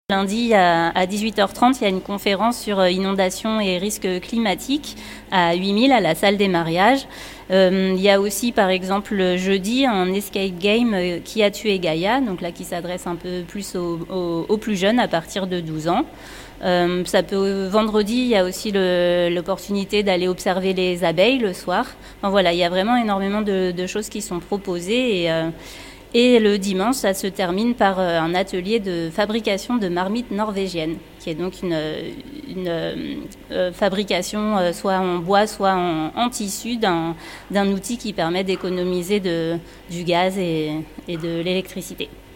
Lundi à 18h30, il y a une conférence sur inondations et risques climatiques à 8000 à la salle des mariages. Il y a aussi, par exemple, jeudi, un escape game qui a tué Gaïa, donc là qui s'adresse un peu plus aux plus jeunes à partir de 12 ans. Vendredi, il y a aussi l'opportunité d'aller observer les abeilles le soir. Enfin, voilà, il y a vraiment énormément de choses qui sont proposées et le dimanche, ça se termine par un atelier de fabrication de marmites norvégiennes, qui est donc une fabrication soit en bois, soit en tissu d'un outil qui permet d'économiser du gaz et de l'électricité.